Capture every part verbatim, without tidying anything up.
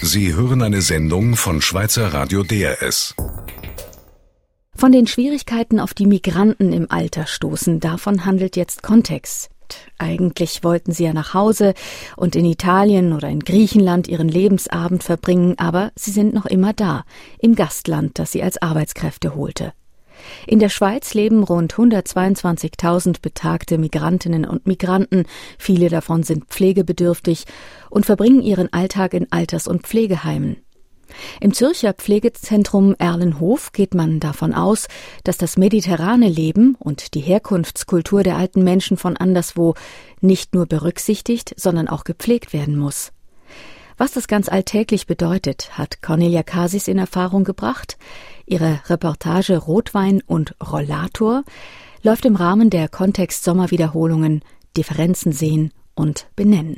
Sie hören eine Sendung von Schweizer Radio D R S. Von den Schwierigkeiten, auf die Migranten im Alter stoßen, davon handelt jetzt Kontext. Eigentlich wollten sie ja nach Hause und in Italien oder in Griechenland ihren Lebensabend verbringen, aber sie sind noch immer da, im Gastland, das sie als Arbeitskräfte holte. In der Schweiz leben rund hundertzweiundzwanzigtausend betagte Migrantinnen und Migranten, viele davon sind pflegebedürftig und verbringen ihren Alltag in Alters- und Pflegeheimen. Im Zürcher Pflegezentrum Erlenhof geht man davon aus, dass das mediterrane Leben und die Herkunftskultur der alten Menschen von anderswo nicht nur berücksichtigt, sondern auch gepflegt werden muss. Was das ganz alltäglich bedeutet, hat Cornelia Kasis in Erfahrung gebracht. Ihre Reportage Rotwein und Rollator läuft im Rahmen der Kontext-Sommerwiederholungen Differenzen sehen und benennen.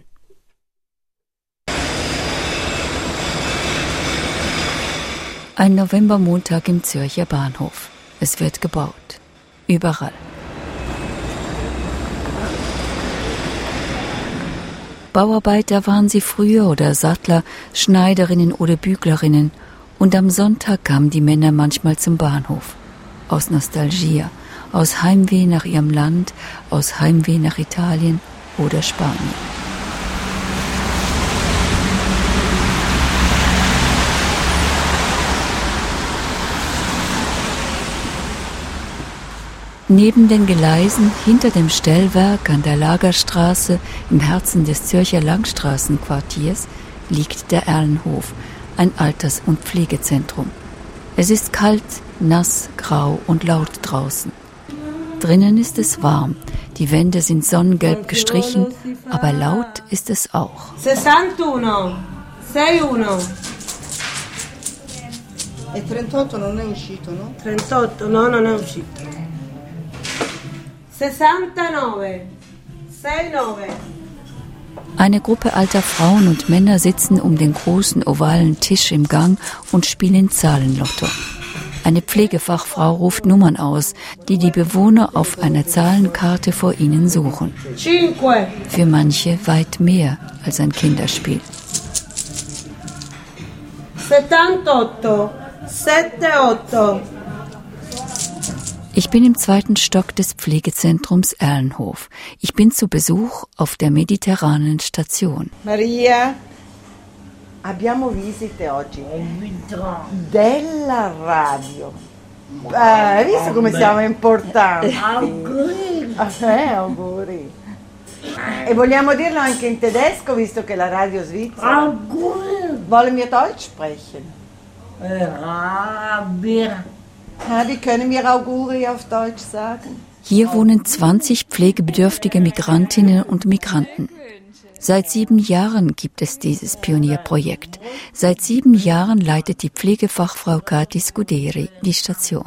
Ein Novembermontag im Zürcher Bahnhof. Es wird gebaut. Überall. Bauarbeiter waren sie früher oder Sattler, Schneiderinnen oder Büglerinnen. Und am Sonntag kamen die Männer manchmal zum Bahnhof. Aus Nostalgie, aus Heimweh nach ihrem Land, aus Heimweh nach Italien oder Spanien. Neben den Gleisen hinter dem Stellwerk an der Lagerstraße im Herzen des Zürcher Langstraßenquartiers liegt der Erlenhof, ein Alters- und Pflegezentrum. Es ist kalt, nass, grau und laut draußen. Drinnen ist es warm, die Wände sind sonnengelb gestrichen, aber laut ist es auch. sessantuno, sessantuno. E trentotto non è uscito, no? trentotto, no, non è uscito. sessantanove, sessantanove. Eine Gruppe alter Frauen und Männer sitzen um den großen ovalen Tisch im Gang und spielen Zahlenlotto. Eine Pflegefachfrau ruft Nummern aus, die die Bewohner auf einer Zahlenkarte vor ihnen suchen. Cinque. Für manche weit mehr als ein Kinderspiel. settantotto, settantotto. Ich bin im zweiten Stock des Pflegezentrums Erlenhof. Ich bin zu Besuch auf der mediterranen Station. Maria, abbiamo visite oggi della radio. Eh, hai visto come siamo importanti? Auguri. Eh, auguri. E vogliamo dirlo anche in tedesco, visto che la radio svizzera. Auguri. Wollen wir Deutsch sprechen? Rabir. Ja, wie können wir Auguri auf Deutsch sagen? Hier wohnen zwanzig pflegebedürftige Migrantinnen und Migranten. Seit sieben Jahren gibt es dieses Pionierprojekt. Seit sieben Jahren leitet die Pflegefachfrau Kati Scuderi die Station.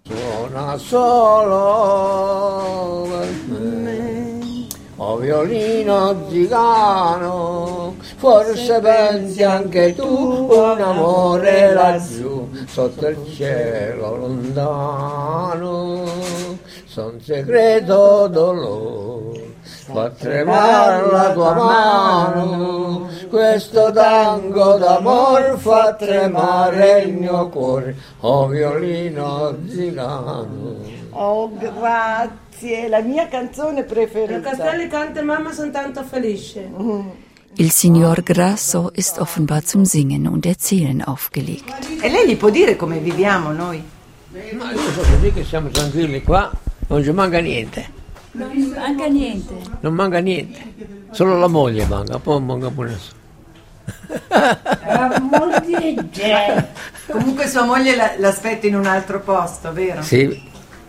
O violino zigano, forse pensi anche tu, un amore laggiù, sotto il cielo lontano, son segreto dolore, fa tremare la tua mano, questo tango d'amor fa tremare il mio cuore, o violino zigano. Oh, grazie. La mia canzone preferita. Castelli canta Mamma son tanto felice. Il signor Grasso ist offenbar zum Singen und Erzählen aufgelegt. E lei gli può dire come viviamo noi? Ma io so così che siamo tranquilli qua, non ci manca niente. Non manca niente. Non manca niente. Solo la moglie manca, poi manca pure. La moglie c'è. Comunque sua moglie la, l'aspetta in un altro posto, vero? Sì.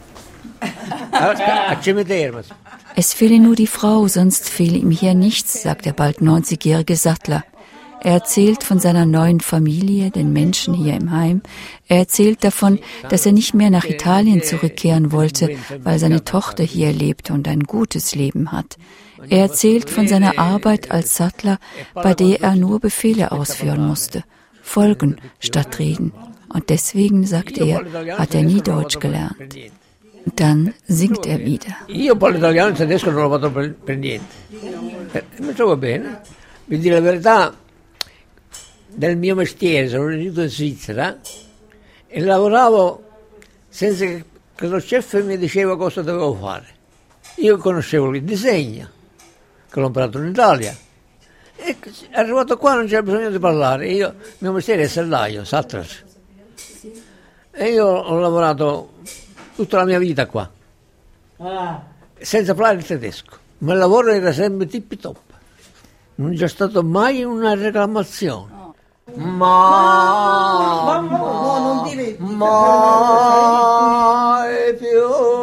Es fehle nur die Frau, sonst fehle ihm hier nichts, sagt der bald neunzigjährige Sattler. Er erzählt von seiner neuen Familie, den Menschen hier im Heim. Er erzählt davon, dass er nicht mehr nach Italien zurückkehren wollte, weil seine Tochter hier lebt und ein gutes Leben hat. Er erzählt von seiner Arbeit als Sattler, bei der er nur Befehle ausführen musste, folgen statt reden. Und deswegen, sagt er, hat er nie Deutsch gelernt. Dann singt er wieder. Io parlo italiano e tedesco non lo vado per, per niente. Eh, mi trovo bene. Vi dire la verità, del mio mestiere, sono venuto in Svizzera e lavoravo senza che lo chef mi diceva cosa dovevo fare. Io conoscevo il disegno, che l'ho imparato in Italia. E arrivato qua non c'era bisogno di parlare. Io, il mio mestiere è sellaio, Satras. E io ho lavorato tutta la mia vita qua, senza parlare il tedesco. Ma il lavoro era sempre tippi top. Non c'è stato mai una reclamazione. Ma, no, no, non dire mai più.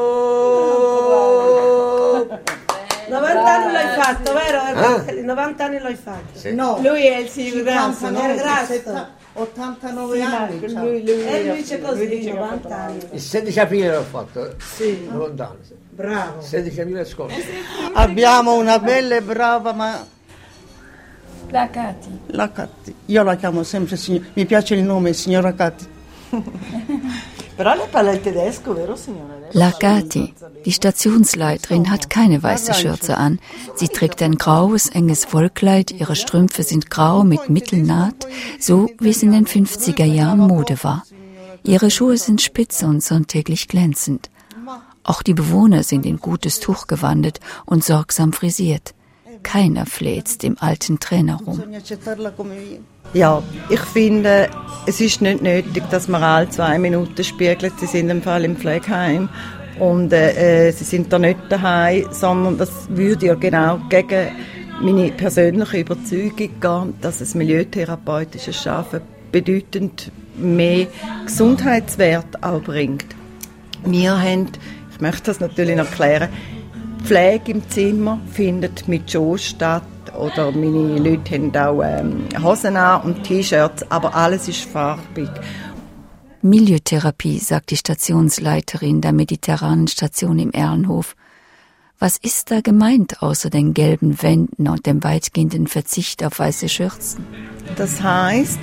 novanta anni l'hai fatto, vero? Eh? novanta anni l'hai fatto. Sì. No, Lui è il signor Grasso, cinquantanove, no? Grasso. ottantanove Sì, anni. lui, cioè. lui, lui, E lui dice così, dice novanta anni. Il sedici aprile l'ho fatto, Sì, lontano. bravo. sedici aprile scorso. Abbiamo una bella e brava, ma La Cati. la Catti. Io la chiamo sempre signora. Mi piace il nome, signora Catti. Però lei parla il tedesco, vero signora? La Cati, die Stationsleiterin, hat keine weiße Schürze an. Sie trägt ein graues, enges Wollkleid, ihre Strümpfe sind grau mit Mittelnaht, so wie es in den fünfziger Jahren Mode war. Ihre Schuhe sind spitze und sonntäglich glänzend. Auch die Bewohner sind in gutes Tuch gewandet und sorgsam frisiert. Keiner fläzt dem alten Trainer rum. Ja, ich finde, es ist nicht nötig, dass man alle zwei Minuten spiegelt. Sie sind im Fall im Pflegeheim und äh, sie sind da nicht daheim, sondern das würde ja genau gegen meine persönliche Überzeugung gehen, dass das milieutherapeutische Arbeiten bedeutend mehr Gesundheitswert auch bringt. Wir haben, ich möchte das natürlich noch erklären, Pflege im Zimmer findet mit Shows statt oder meine Leute haben auch ähm, Hosen an und T-Shirts, aber alles ist farbig. Milieutherapie, sagt die Stationsleiterin der mediterranen Station im Erlenhof. Was ist da gemeint außer den gelben Wänden und dem weitgehenden Verzicht auf weiße Schürzen? Das heisst,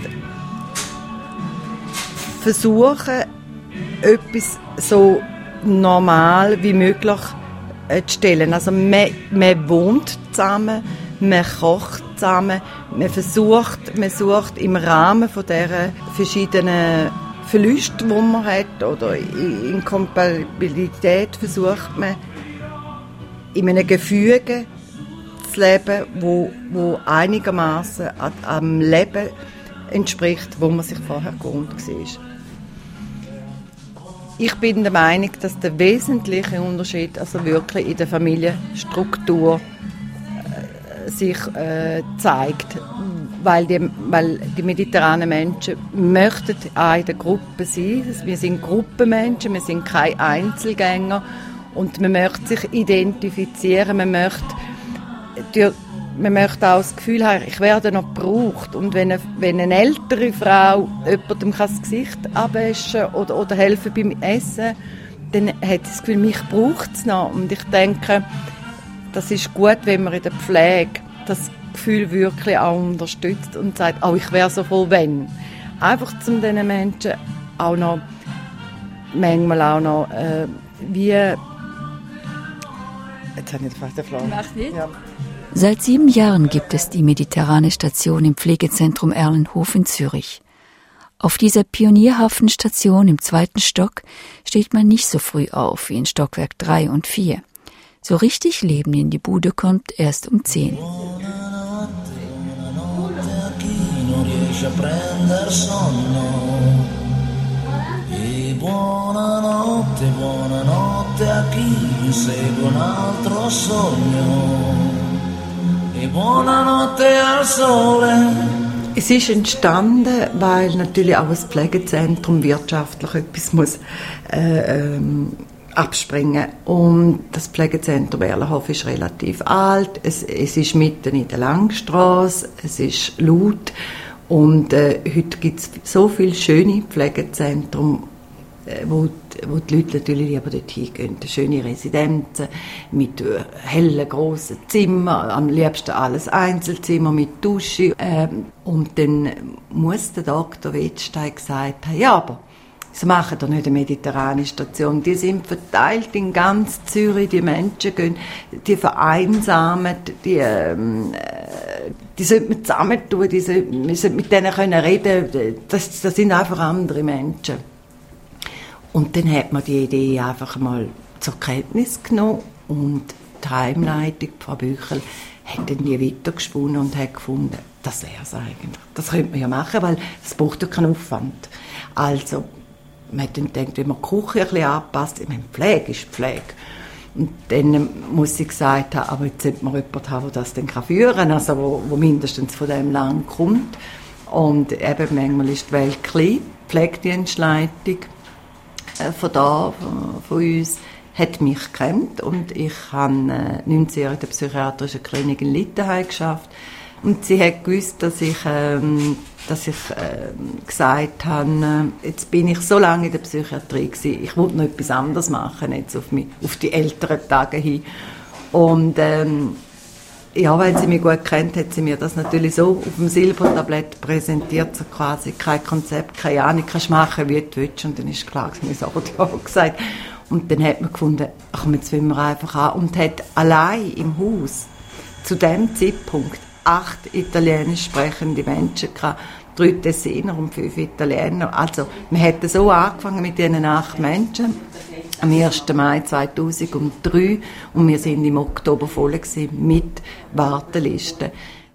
versuchen, etwas so normal wie möglich zu stellen. Also man, man wohnt zusammen, man kocht zusammen, man versucht, man sucht im Rahmen von dieser verschiedenen Verluste, die man hat, oder in Kompatibilität versucht man, in einem Gefüge zu leben, wo, wo einigermaßen am Leben entspricht, wo man sich vorher gewohnt war. Ich bin der Meinung, dass der wesentliche Unterschied also wirklich in der Familienstruktur äh, sich äh, zeigt, weil die, weil die mediterranen Menschen möchten auch in der Gruppe sein. Wir sind Gruppenmenschen, wir sind keine Einzelgänger und man möchte sich identifizieren, man möchte, die, man möchte auch das Gefühl haben, ich werde noch gebraucht. Und wenn eine, wenn eine ältere Frau jemandem das Gesicht abwäschen oder, oder helfen beim Essen, dann hat sie das Gefühl, mich braucht es noch. Und ich denke, das ist gut, wenn man in der Pflege das Gefühl wirklich auch unterstützt und sagt, oh, ich wäre so froh, wenn. Einfach um diesen Menschen auch noch, manchmal auch noch, äh, wie... Jetzt habe ich fast den Flagge. Mach nicht. Ja. Seit sieben Jahren gibt es die mediterrane Station im Pflegezentrum Erlenhof in Zürich. Auf dieser pionierhaften Station im zweiten Stock steht man nicht so früh auf wie in Stockwerk drei und vier. So richtig Leben in die Bude kommt erst um zehn. Buonanotte, buonanotte a chi segue un altro sogno. E buonanotte al sole. Es ist entstanden, weil natürlich auch das Pflegezentrum wirtschaftlich etwas muss, äh, ähm, abspringen. Und das Pflegezentrum Erlenhof ist relativ alt. Es, es ist mitten in der Langstrasse. Es ist laut. Und äh, heute gibt es so viele schöne Pflegezentren, Wo, wo die Leute natürlich lieber dorthin gehen. Schöne Residenzen mit hellen, grossen Zimmern, am liebsten alles Einzelzimmer mit Dusche. Ähm, und dann muss der Doktor Wettstein gesagt haben, ja, aber sie machen doch nicht eine mediterrane Station. Die sind verteilt in ganz Zürich, die Menschen gehen, die vereinsamen, die, ähm, die sollte man zusammentun, die sollte, man sollte mit denen können reden, das, das sind einfach andere Menschen. Und dann hat man die Idee einfach mal zur Kenntnis genommen und die Heimleitung, Frau Büchel, hat dann nie weitergesponnen und hat gefunden, das wäre es eigentlich. Das könnte man ja machen, weil es braucht ja keinen Aufwand. Also, man hat dann gedacht, wenn man die Küche ein bisschen anpasst, ich meine, Pflege ist Pflege. Und dann muss ich gesagt haben, aber jetzt sollte man jemanden haben, der das dann führen kann, also wo, wo mindestens von diesem Land kommt. Und eben manchmal ist die Welt klein, die Pflegedienstleitung äh, von da, von, von uns, hat mich gekannt und ich habe äh, neunzehn Jahre in der psychiatrischen Klinik in Littenheim geschafft. Und sie hat gewusst, dass ich, ähm, dass ich äh, gesagt habe, äh, jetzt bin ich so lange in der Psychiatrie gewesen, ich wollte noch etwas anderes machen, jetzt auf, mich, auf die älteren Tage hin. Und ähm, ja, weil sie mich gut kennt, hat sie mir das natürlich so auf dem Silbertablett präsentiert, so quasi kein Konzept, keine Ahnung, kannst machen, wie du willst. Und dann ist klar, dass ich sofort ja gesagt. Und dann hat man gefunden, ach, jetzt wollen wir einfach an. Und hat allein im Haus zu dem Zeitpunkt acht italienisch sprechende Menschen gehabt, drei Tessiner und fünf Italiener. Also, wir hätten so angefangen mit diesen acht Menschen am ersten Mai zweitausenddrei und wir sind im Oktober voll gewesen mit Wartelisten.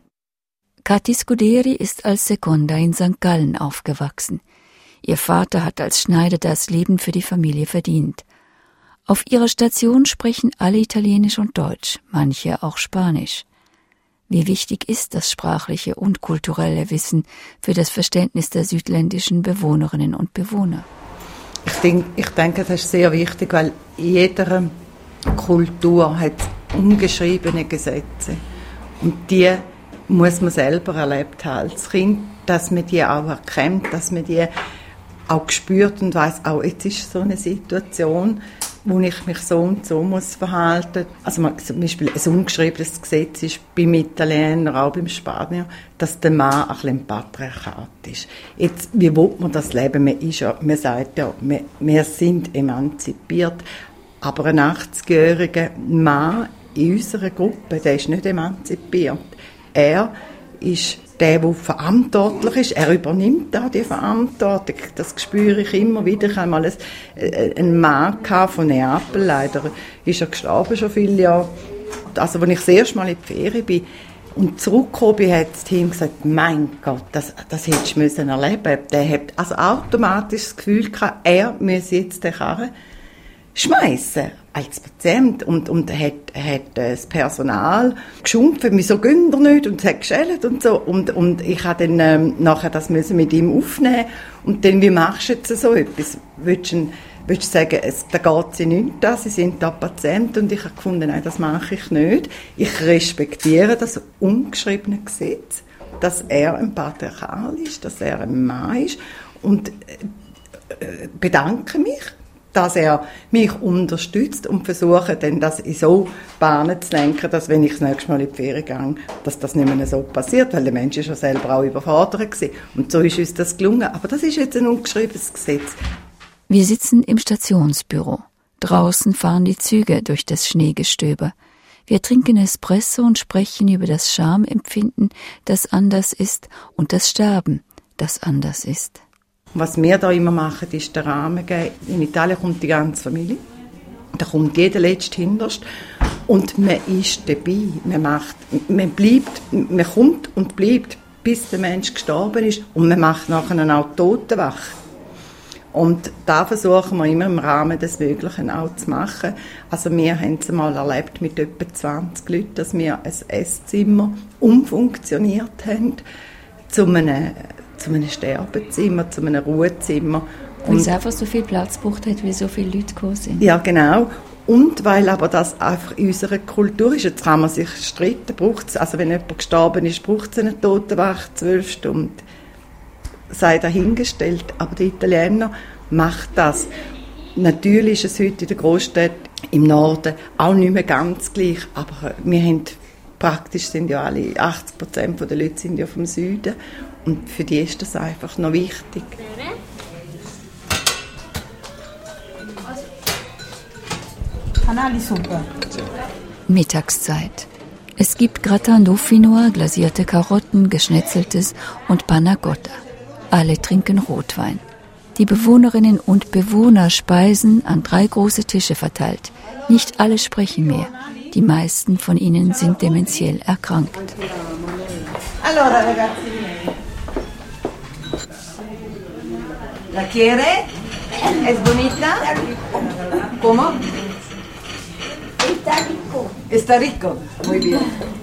Kathi Scuderi ist als Seconda in Sankt Gallen aufgewachsen. Ihr Vater hat als Schneider das Leben für die Familie verdient. Auf ihrer Station sprechen alle Italienisch und Deutsch, manche auch Spanisch. Wie wichtig ist das sprachliche und kulturelle Wissen für das Verständnis der südländischen Bewohnerinnen und Bewohner? Ich denke, ich denke, das ist sehr wichtig, weil jede Kultur hat ungeschriebene Gesetze. Und die muss man selber erlebt haben als Kind, dass man die auch erkennt, dass man die auch spürt und weiss, auch jetzt ist so eine Situation, wo ich mich so und so muss verhalten. Also man, zum Beispiel ein ungeschriebenes Gesetz ist beim Italiener, auch beim Spanier, dass der Mann ein bisschen Patriarchat ist. Jetzt, wie will man das leben? Man, ist ja, man sagt ja, wir, wir sind emanzipiert, aber ein achtzigjähriger Mann in unserer Gruppe, der ist nicht emanzipiert. Er ist der, der verantwortlich ist, er übernimmt da die Verantwortung. Das spüre ich immer wieder. Ich hatte mal einen Mann von Neapel, leider ist er gestorben schon viele Jahre. Also, als ich das erste Mal in die Ferien bin und zurückgekommen bin, hat das Team gesagt, mein Gott, das, das hättest du müssen erleben. Der hat also automatisch das Gefühl gehabt, er müsse jetzt den Karren schmeißen als Patient und, und hat, hat das Personal geschumpft, wieso gehen wir nicht und hat geschellt und so und, und ich habe dann ähm, nachher das müssen mit ihm aufnehmen und dann, wie machst du jetzt so etwas? Willst du, willst du sagen, es, da geht sie nicht an, sie sind da Patient und ich habe gefunden, nein, das mache ich nicht. Ich respektiere das ungeschriebene Gesetz, dass er ein Patriarchal ist, dass er ein Mann ist und äh, bedanke mich, dass er mich unterstützt und versuche dann das in so Bahnen zu lenken, dass wenn ich das nächste Mal in die Ferien gehe, dass das nicht mehr so passiert, weil der Mensch ist ja selber auch überfordert gewesen. Und so ist uns das gelungen. Aber das ist jetzt ein ungeschriebenes Gesetz. Wir sitzen im Stationsbüro. Draußen fahren die Züge durch das Schneegestöber. Wir trinken Espresso und sprechen über das Schamempfinden, das anders ist, und das Sterben, das anders ist. Was wir da immer machen, ist den Rahmen geben. In Italien kommt die ganze Familie. Da kommt jeder letzte hinterst. Und man ist dabei. Man macht, man bleibt, man kommt und bleibt, bis der Mensch gestorben ist. Und man macht nachher auch Totenwache. Und da versuchen wir immer im Rahmen des Möglichen auch zu machen. Also wir haben es mal erlebt mit etwa zwanzig Leuten, dass wir ein Esszimmer umfunktioniert haben zu einem zu einem Sterbezimmer, zu einem Ruhezimmer. Weil es einfach so viel Platz gebraucht hat, weil so viele Leute gekommen sind. Ja, genau. Und weil aber das einfach in unserer Kultur ist. Jetzt kann man sich streiten, braucht's, also wenn jemand gestorben ist, braucht es eine Totenwache, zwölf Stunden. Sei dahingestellt. Aber der Italiener macht das. Natürlich ist es heute in der Großstadt im Norden auch nicht mehr ganz gleich, aber wir haben praktisch sind ja alle, achtzig Prozent der Leute sind ja vom Süden und für die ist das einfach noch wichtig. Mittagszeit. Es gibt Gratin Dauphinois, glasierte Karotten, Geschnetzeltes und Panna Cotta. Alle trinken Rotwein. Die Bewohnerinnen und Bewohner speisen an drei große Tische verteilt. Nicht alle sprechen mehr. Die meisten von ihnen sind dementiell erkrankt. Allora ragazzi, la quiere? Es bonita? ¿Cómo? Está rico. Está rico. Muy bien.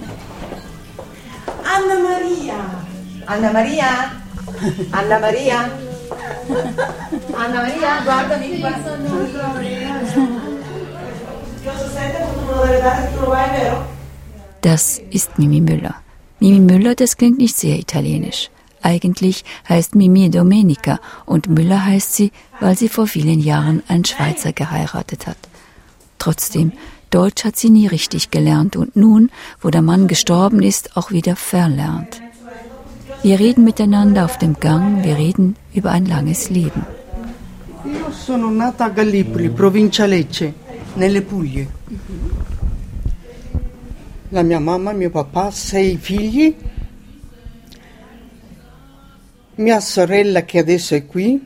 Anna Maria. Anna Maria. Anna Maria. Anna Maria, guardami qua. Das ist Mimi Müller. Mimi Müller, das klingt nicht sehr italienisch. Eigentlich heißt Mimi Domenica und Müller heißt sie, weil sie vor vielen Jahren einen Schweizer geheiratet hat. Trotzdem, Deutsch hat sie nie richtig gelernt und nun, wo der Mann gestorben ist, auch wieder verlernt. Wir reden miteinander auf dem Gang, wir reden über ein langes Leben. Io sono nata a Gallipoli, provincia Lecce, nelle Puglie. La mia mamma, mio papà, sei figli. Mia sorella che adesso è qui,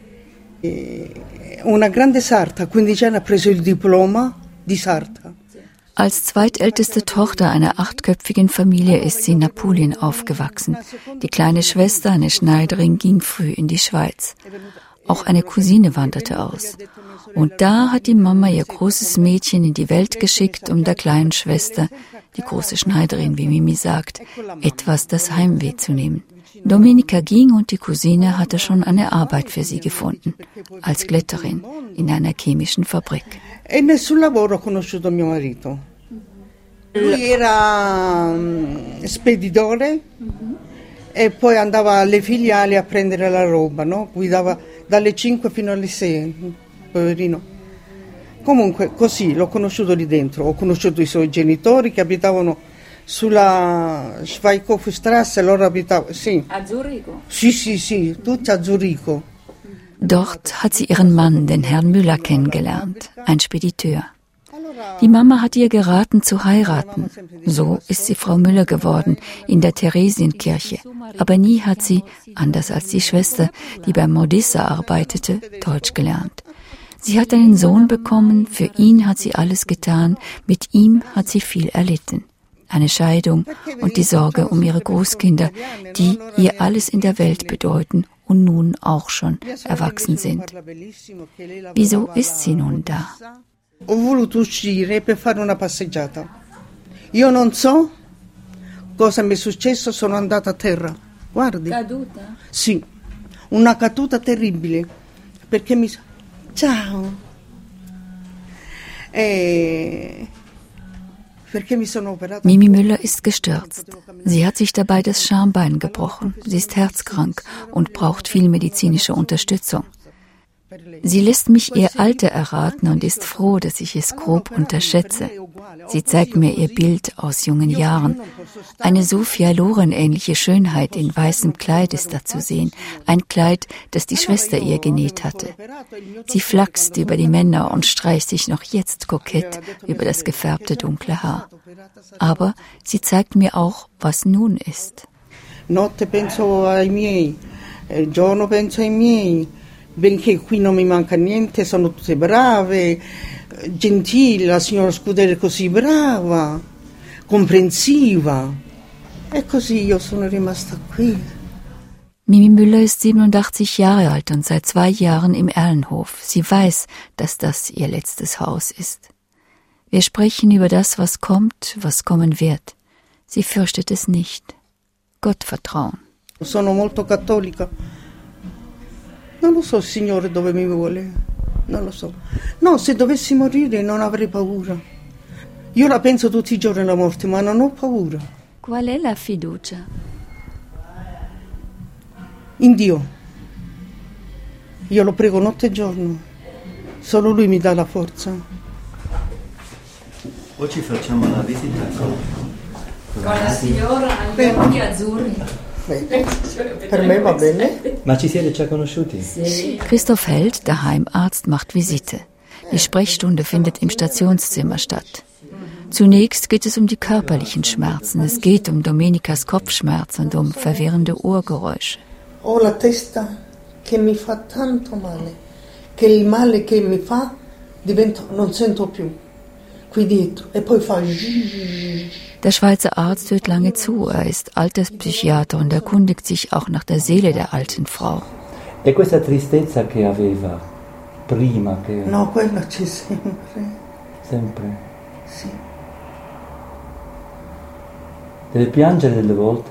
una grande sarta, quindici anni ha preso il diploma di sarta. Als zweitälteste Tochter einer achtköpfigen Familie ist sie in Apulien aufgewachsen. Die kleine Schwester, eine Schneiderin, ging früh in die Schweiz. Auch eine Cousine wanderte aus. Und da hat die Mama ihr großes Mädchen in die Welt geschickt, um der kleinen Schwester, die große Schneiderin, wie Mimi sagt, etwas das Heimweh zu nehmen. Domenica ging und die Cousine hatte schon eine Arbeit für sie gefunden, als Glätterin in einer chemischen Fabrik. E nel sul lavoro ho conosciuto mio marito. Lui era speditore e poi andava alle filiali a prendere la roba, no? Guidava dalle cinque fino alle sei, poverino. Comunque così l'ho conosciuto lì dentro, ho conosciuto i suoi genitori che abitavano sulla Schweighoferstrasse, loro abitavano, sì. A Zurigo? Sì, sì, sì, tutti a Zurigo. Dort hat sie ihren Mann, den Herrn Müller, kennengelernt, ein Spediteur. Die Mama hat ihr geraten zu heiraten. So ist sie Frau Müller geworden, in der Theresienkirche. Aber nie hat sie, anders als die Schwester, die bei Modissa arbeitete, Deutsch gelernt. Sie hat einen Sohn bekommen, für ihn hat sie alles getan, mit ihm hat sie viel erlitten. Eine Scheidung und die Sorge um ihre Großkinder, die ihr alles in der Welt bedeuten und nun auch schon erwachsen sind. Wieso ist sie nun da? Ho voluto uscire per fare una passeggiata. Io non so cosa mi è successo, sono andata a terra. Guardi. Caduta? Sì, una caduta terribile, perché mi... Ciao. E... Mimi Müller ist gestürzt. Sie hat sich dabei das Schambein gebrochen. Sie ist herzkrank und braucht viel medizinische Unterstützung. Sie lässt mich ihr Alter erraten und ist froh, dass ich es grob unterschätze. Sie zeigt mir ihr Bild aus jungen Jahren. Eine Sophia Loren-ähnliche Schönheit in weißem Kleid ist da zu sehen. Ein Kleid, das die Schwester ihr genäht hatte. Sie flachst über die Männer und streicht sich noch jetzt kokett über das gefärbte dunkle Haar. Aber sie zeigt mir auch, was nun ist. Notte penso ai miei, giorno penso ai miei. Benché qui non mi manca niente, sono tutte brave, gentili, la signora Scuderi è così brava, comprensiva. E così io sono rimasta qui. Mimi Müller ist siebenundachtzig Jahre alt und seit zwei Jahren im Erlenhof. Sie weiß, dass das ihr letztes Haus ist. Wir sprechen über das, was kommt, was kommen wird. Sie fürchtet es nicht. Gott vertrauen. Sono molto cattolica. Non lo so, Signore, dove mi vuole. Non lo so. No, se dovessi morire non avrei paura. Io la penso tutti i giorni la morte, ma non ho paura. Qual è la fiducia? In Dio. Io lo prego notte e giorno. Solo Lui mi dà la forza. Oggi facciamo la visita con, con la signora Alberti Azzurri. Per me va bene. Ma ci siete già conosciuti? Sì. Christoph Held, der Heimarzt, macht Visite. Die Sprechstunde findet im Stationszimmer statt. Zunächst geht es um die körperlichen Schmerzen. Es geht um Domenikas Kopfschmerz und um verwirrende Ohrgeräusche. Ho la testa che mi fa tanto male, che il male che mi fa diventa, non sento più, qui dietro, e poi fa. Der Schweizer Arzt hört lange zu. Er ist Alterspsychiater und erkundigt sich auch nach der Seele der alten Frau. E questa tristezza che aveva prima che... No, quella c'è sempre. Sempre? Sì. Deve piangere delle volte?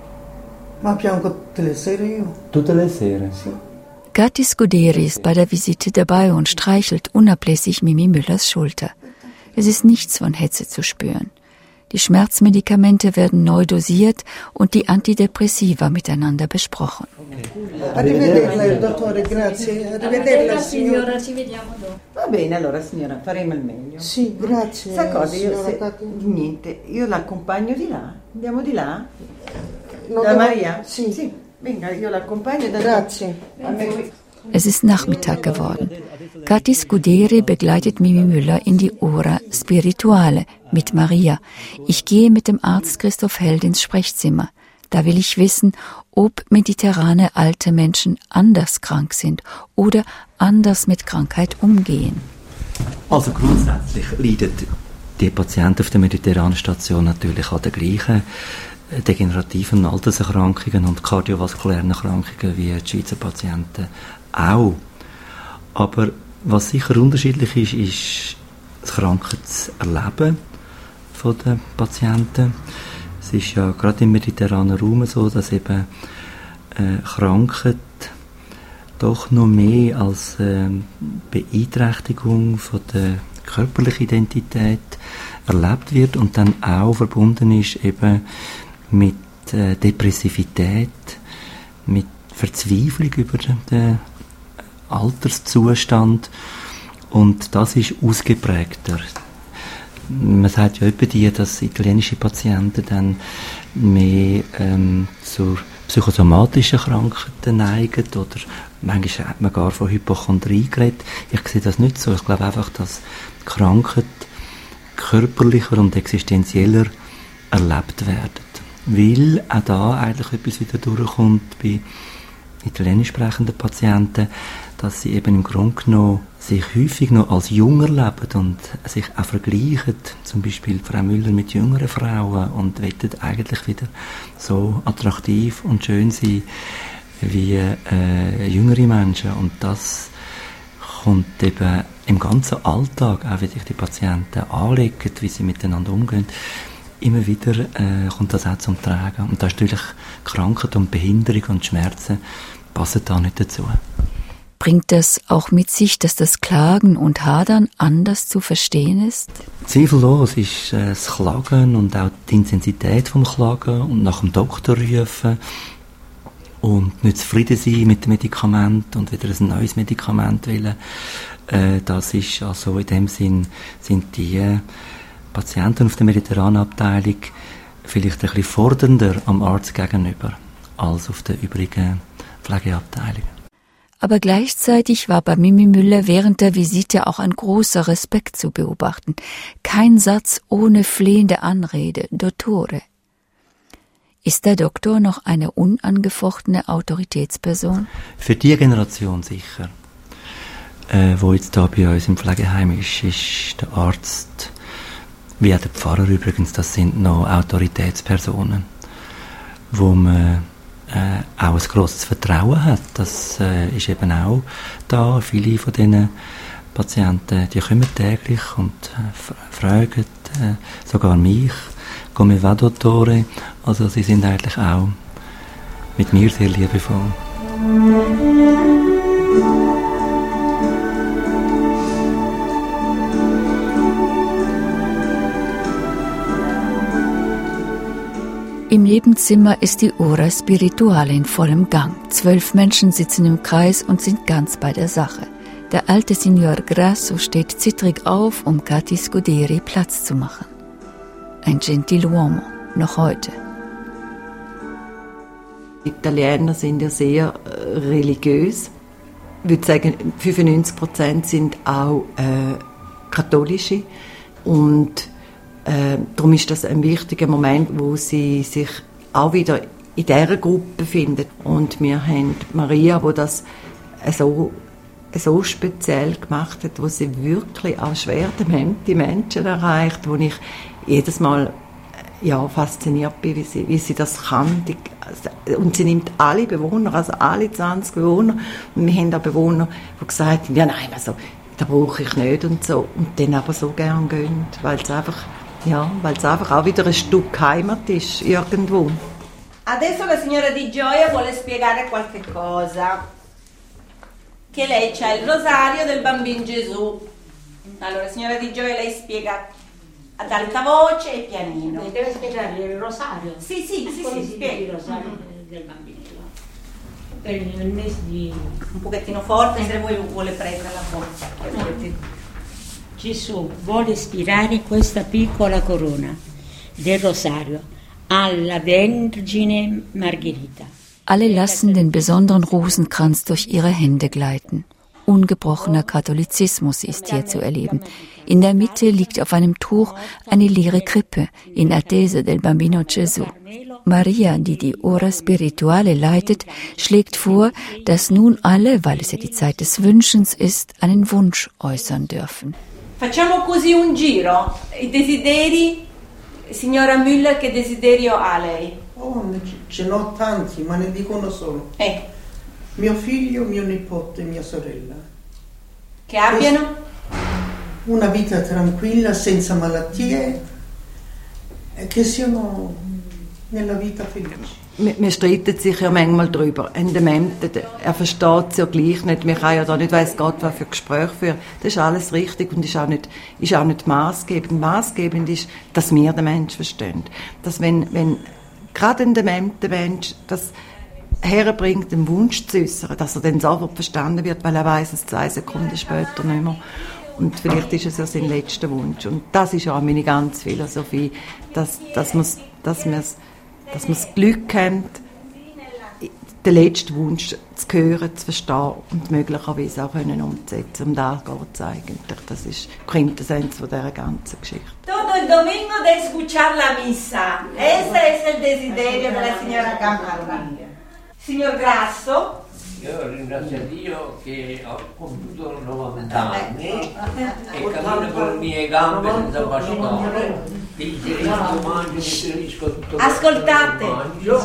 Ma piango tutte le sere io. Tutte le sere? Sì. Kathi Scuderi ist bei der Visite dabei und streichelt unablässig Mimi Müllers Schulter. Es ist nichts von Hetze zu spüren. Die Schmerzmedikamente werden neu dosiert und die Antidepressiva miteinander besprochen. Arrivederla, dottore, grazie. Arrivederla, signora. Ci vediamo dopo. Va bene, allora signora, faremo il meglio. Sì, grazie. Sa cosa, io se, Tati. niente, io l'accompagno di là. Andiamo di là? Non Da devo- Maria? Sì. Sì. Venga, io l'accompagno da Grazie. A me. Es ist Nachmittag geworden. Kathi Scuderi begleitet Mimi Müller in die Ora Spirituale mit Maria. Ich gehe mit dem Arzt Christoph Held ins Sprechzimmer. Da will ich wissen, ob mediterrane alte Menschen anders krank sind oder anders mit Krankheit umgehen. Also grundsätzlich leiden die Patienten auf der mediterranen Station natürlich an den gleichen degenerativen Alterserkrankungen und kardiovaskulären Erkrankungen wie die Schweizer Patienten auch. Aber was sicher unterschiedlich ist, ist das Krankheitserleben der Patienten. Es ist ja gerade im mediterranen Raum so, dass eben äh, Krankheit doch noch mehr als äh, Beeinträchtigung von der körperlichen Identität erlebt wird und dann auch verbunden ist eben mit äh, Depressivität, mit Verzweiflung über den Alterszustand, und das ist ausgeprägter. Man sagt ja etwa die, dass italienische Patienten dann mehr ähm, zur psychosomatischen Krankheiten neigen, oder manchmal hat man gar von Hypochondrie geredet. Ich sehe das nicht so. Ich glaube einfach, dass die Krankheit körperlicher und existenzieller erlebt werden. Weil auch da eigentlich etwas wieder durchkommt bei italienisch sprechenden Patienten, dass sie eben im Grunde genommen sich häufig noch als jünger leben und sich auch vergleichen, zum Beispiel Frau Müller mit jüngeren Frauen, und wollen eigentlich wieder so attraktiv und schön sein wie äh, jüngere Menschen. Und das kommt eben im ganzen Alltag, auch wenn sich die Patienten anlegen, wie sie miteinander umgehen, immer wieder äh, kommt das auch zum Tragen. Und da ist natürlich Krankheit und Behinderung und Schmerzen passen da nicht dazu. Bringt das auch mit sich, dass das Klagen und Hadern anders zu verstehen ist? Zweifellos ist äh, das Klagen und auch die Intensität vom Klagen und nach dem Doktor rufen und nicht zufrieden sein mit dem Medikament und wieder ein neues Medikament wollen. Äh, das ist also in dem Sinn, sind die Patienten auf der mediterranen Abteilung vielleicht ein bisschen fordernder am Arzt gegenüber als auf der übrigen Pflegeabteilungen. Aber gleichzeitig war bei Mimi Müller während der Visite auch ein großer Respekt zu beobachten. Kein Satz ohne flehende Anrede, Dottore. Ist der Doktor noch eine unangefochtene Autoritätsperson? Für die Generation sicher, äh, wo jetzt da bei uns im Pflegeheim ist, ist der Arzt, wie auch der Pfarrer übrigens, das sind noch Autoritätspersonen, wo man Äh, auch ein grosses Vertrauen hat. Das äh, ist eben auch da. Viele von diesen Patienten, die kommen täglich und äh, f- fragen äh, sogar mich, come va, Dottore? Also sie sind eigentlich auch mit mir sehr liebevoll. Im Nebenzimmer ist die Ora Spirituale in vollem Gang. Zwölf Menschen sitzen im Kreis und sind ganz bei der Sache. Der alte Signor Grasso steht zittrig auf, um Kathi Scuderi Platz zu machen. Ein Gentiluomo, noch heute. Die Italiener sind ja sehr äh, religiös. Ich würde sagen, fünfundneunzig Prozent sind auch äh, katholische. Und Äh, darum ist das ein wichtiger Moment, wo sie sich auch wieder in dieser Gruppe findet. Und wir haben Maria, die das so, so speziell gemacht hat, wo sie wirklich auch schwer die Menschen erreicht, wo ich jedes Mal ja, fasziniert bin, wie sie, wie sie das kann. Die, und sie nimmt alle Bewohner, also alle zwanzig Bewohner. Und wir haben auch Bewohner, die gesagt haben, ja nein, also, das brauche ich nicht und so. Und dann aber so gern gehen, weil es einfach, ja, weil es einfach auch wieder ein Stück Heimat ist, irgendwo. Adesso la signora Di Gioia vuole spiegare qualche cosa. Che lei c'ha il rosario del Bambino Gesù. Allora, signora Di Gioia, lei spiega ad alta voce e pianino. Deve spiegare il rosario? Sì, sì, sì, sì, spiega. Il rosario mm-hmm. del Bambino per il mese di... Un pochettino forte, se vuoi vuole prendere la forza. Gesù vuole ispirare questa piccola corona del rosario alla Vergine Margherita. Alle lassen den besonderen Rosenkranz durch ihre Hände gleiten. Ungebrochener Katholizismus ist hier zu erleben. In der Mitte liegt auf einem Tuch eine leere Krippe in Attesa del Bambino Gesù. Maria, die die Ora Spirituale leitet, schlägt vor, dass nun alle, weil es ja die Zeit des Wünschens ist, einen Wunsch äußern dürfen. Facciamo così un giro. I desideri, signora Müller, che desiderio ha lei? Oh, ce n'ho tanti, ma ne dico uno solo. Eh. Mio figlio, mio nipote, mia sorella. Che abbiano? Una vita tranquilla, senza malattie e che siano nella vita felici. Man streitet sich ja manchmal darüber. In dem Ämter, er versteht es ja gleich nicht. Man kann ja da nicht weiss Gott, was für Gespräche führen. Das ist alles richtig und ist auch nicht, ist auch nicht maßgebend. Maßgebend ist, dass wir den Menschen verstehen. Dass wenn, wenn gerade in dem Ämter der Mensch das herbringt, den Wunsch zu äußern, dass er dann sofort verstanden wird, weil er weiss es zwei Sekunden später nicht mehr. Und vielleicht ist es ja sein letzter Wunsch. Und das ist ja auch meine ganze Philosophie, dass, dass wir dass wir's, dass wir das Glück haben, den letzten Wunsch zu hören, zu verstehen und möglicherweise auch können umzusetzen. Um das geht es eigentlich. Das ist die Quintessenz von dieser ganzen Geschichte. Todo el domingo de escuchar la misa. Ese es el desiderio de la signora Campana. Signor Grasso. Io ringrazio Dio che ho compiuto novanta anni e cammino con le mie gambe senza bastone, digerisco, mangio, digerisco tutto. Ascoltate. Mangio.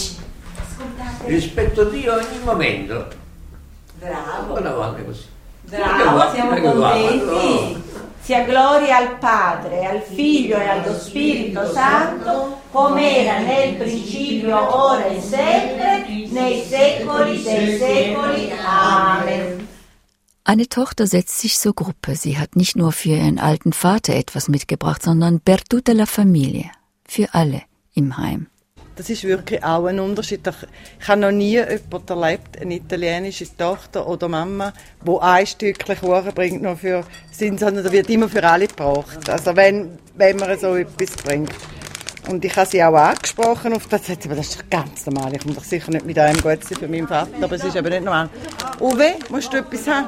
Rispetto Dio ogni momento. Bravo. Non va così. Bravo, siamo contenti. Sia gloria al Padre, al Figlio e allo Spirito Santo, come era nel principio, ora e sempre, nei secoli dei secoli. Amen. Eine Tochter setzt sich zur Gruppe. Sie hat nicht nur für ihren alten Vater etwas mitgebracht, sondern per tutta la famiglia, für alle im Heim. Das ist wirklich auch ein Unterschied. Ich habe noch nie jemanden erlebt, eine italienische Tochter oder Mama, die ein Stückchen Kuchen bringt, nur für sind, sondern da wird immer für alle gebraucht. Also wenn, wenn man so etwas bringt. Und ich habe sie auch angesprochen auf das, sagt sie, das ist ganz normal. Ich komme doch sicher nicht mit einem gut sein für meinen Vater, aber es ist eben nicht normal. Uwe, musst du etwas haben?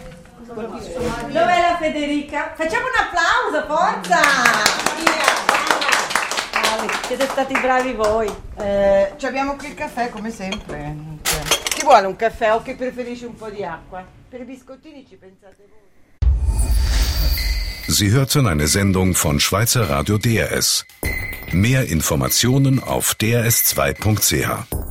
Dov'è la Federica? Facciamo un applauso, forza! Siete stati bravi voi. Eh, abbiamo qui il caffè come sempre. Chi vuole un caffè o chi preferisce un po' di acqua? Per i biscottini ci pensate voi. Sie hörten eine Sendung von Schweizer Radio D R S. Mehr Informationen auf d r s zwei punkt c h.